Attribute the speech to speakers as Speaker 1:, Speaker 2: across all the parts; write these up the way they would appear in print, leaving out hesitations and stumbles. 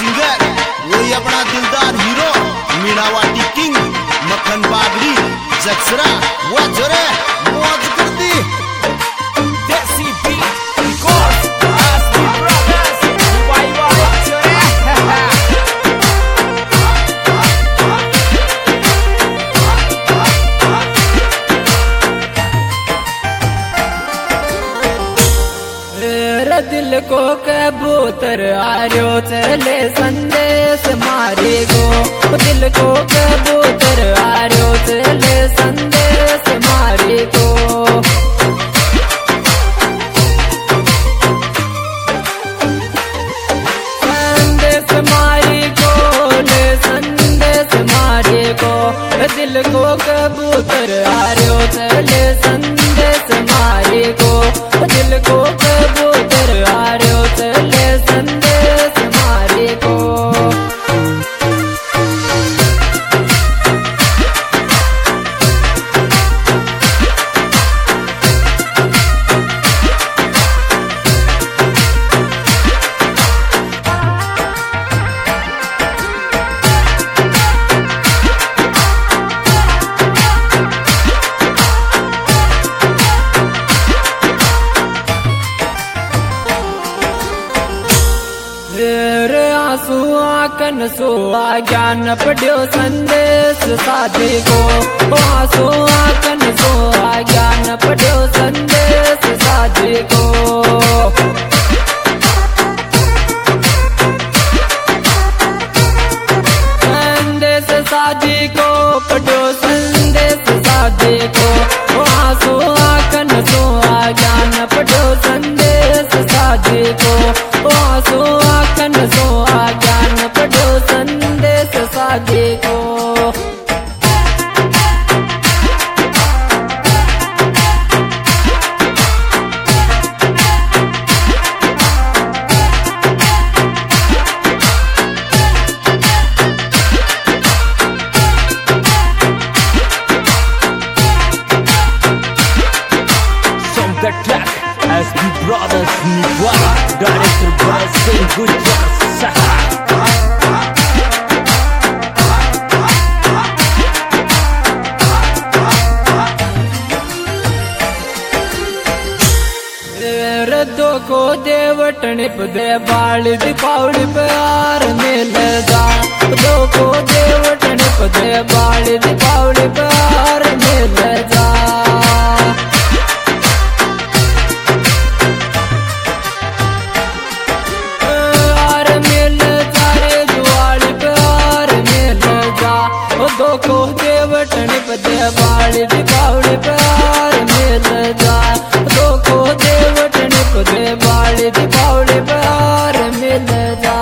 Speaker 1: Singer वही अपना दिलदार हीरो मीनावाटी किंग मक्खन बागड़ी जक्सरा वो जोरे मौज कर दी देसी बीट रिकॉर्ड आस्की ब्रदर्स दुबई वाले जोरे
Speaker 2: दिल को कबूतर आर्यो चले संदेश मारे गो दिल को कबूतर आर्यो चले संदेश मारे गो संदेश मारे गो ले संदेश मारे गो दिल को कबूतर आर्यो चले संदेश मारे गो दिल को कबूतर आर्यो चले संदेश मारे को आंसू आकन सो आ ज्ञान पढ़ो संदेश साधे को आंसू आकन सो आ ज्ञान पढ़ो संदेश साधे को संदेश साधे को पढ़ो संदेश साधे को आंसू आकन सो आ ज्ञान पढ़ो संदेश साधे को आंसू आकन सो आ ज्ञान पढ़ो संदेश साधे को
Speaker 1: the track as the brothers Nirvana director by saying good job
Speaker 2: रद्दो को देवट निप दे बाल दीपावली प्यार मिल जा दो को देवट निप दे बाल दीपावली प्यार मिल जा दो को देवट निप दे बाल दीपावली प्यार मिल जा दो को देवट निप दे बाल दीपावली प्यार मिल जा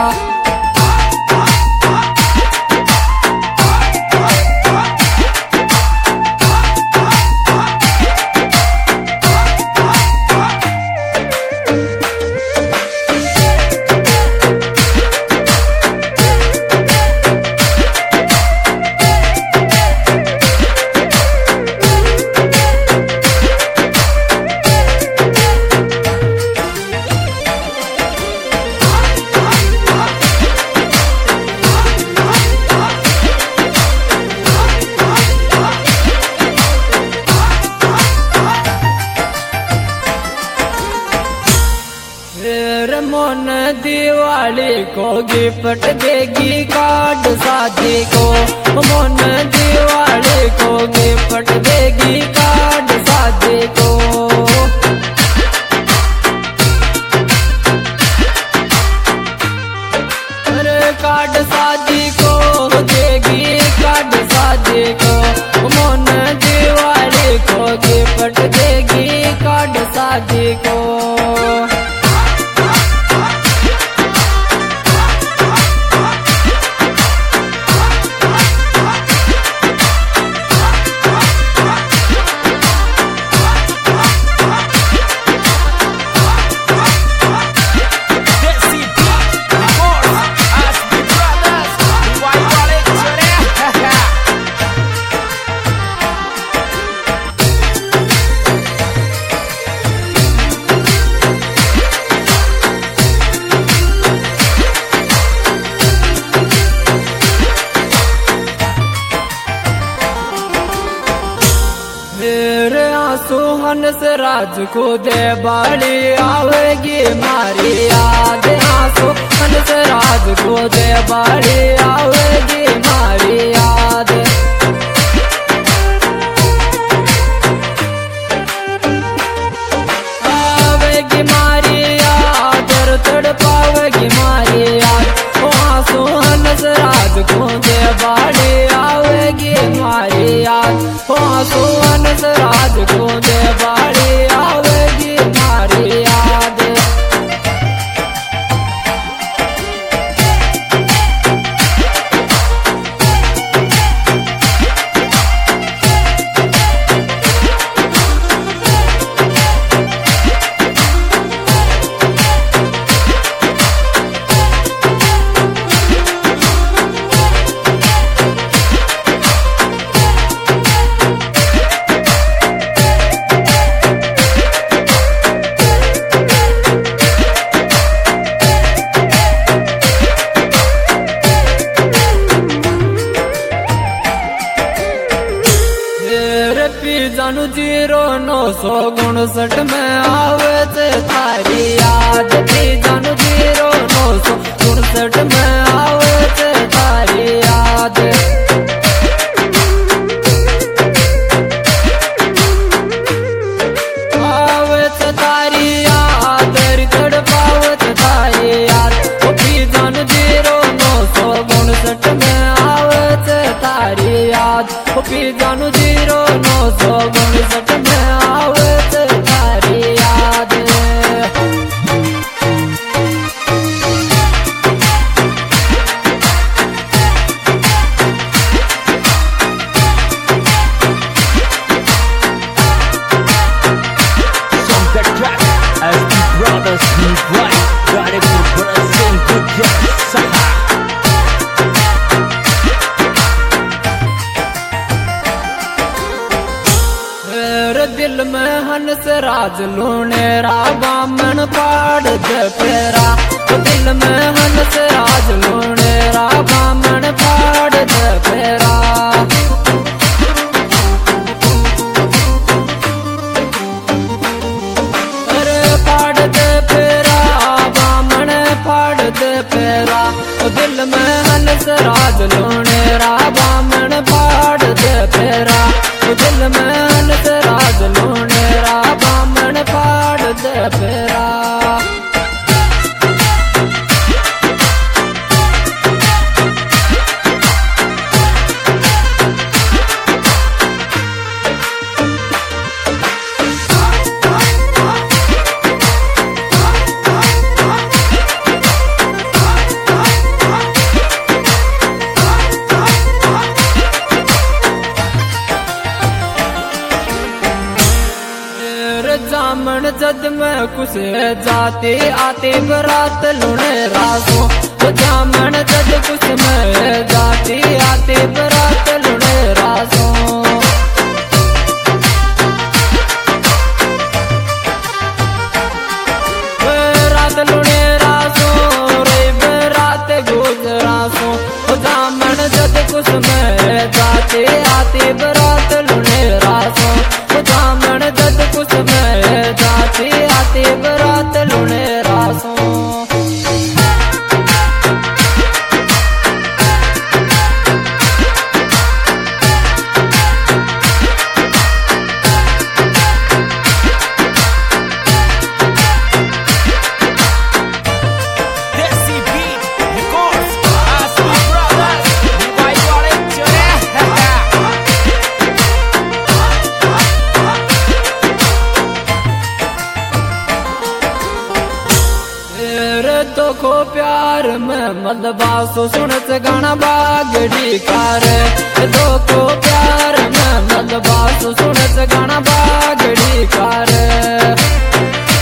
Speaker 2: मोन दिवाली को गिफ्ट देगी कार्ड शादी को मोन दिवाली को गिफ्ट देगी कार्ड शादी को कार्ड शादी को देगी कार्ड शादी को मोन दिवाली को गिफ्ट देगी कार्ड शादी को राज को दे बाड़ी आवेगी मारी याद। आंसू हंस राज को दे बाड़ी आवेगी मारी याद। आवेगी मारी याद तड़पावेगी मारी याद। आंसू हंस राज को दे बाड़ी आवेगी मारी याद। आंसू हंस राज को दे बाड़ी आवेगी मारी याद। जानू 0-959 में आवे थे थारी याद। जानू 0-959 में आवे थे थारी याद। आवे थे थारी याद तड़पावे थे थारी याद। जानू 0-959 में आवे थे थारी याद। जानू 0-959 में आवे थे थारी याद।
Speaker 3: Song that track as the brothers need right. Director Bharat Singh Gujjar Saha.
Speaker 2: दिल में हंस राज लूनेरा बामन पाड़ दे फेरा। दिल में हंस राज लूनेरा बामन पाड़ दे फेरा। अरे पाड़ दे फेरा बामन पाड़ दे फेरा। दिल में हंस राज लूनेरा बामन पाड़ दे फेरा। दिल में हंस राज लूनेरा बामन पाड़ दे फेरा। जामन जद में कुछ जाते आते बरात लुने रासो। जामन जद कुछ में जाते आते बरात लुने रासो। रात लुने रासो रे बरात गुजरासो। जामन जद कुछ में जाते आते बरात लुने रासो। जामन जद कुछ में जाते आते बरात लुने रासो। को प्यार में मदबासो सुनत गाना बागड़ी कार। दो को प्यार में मदबासो सुनत गाना बागड़ी कार।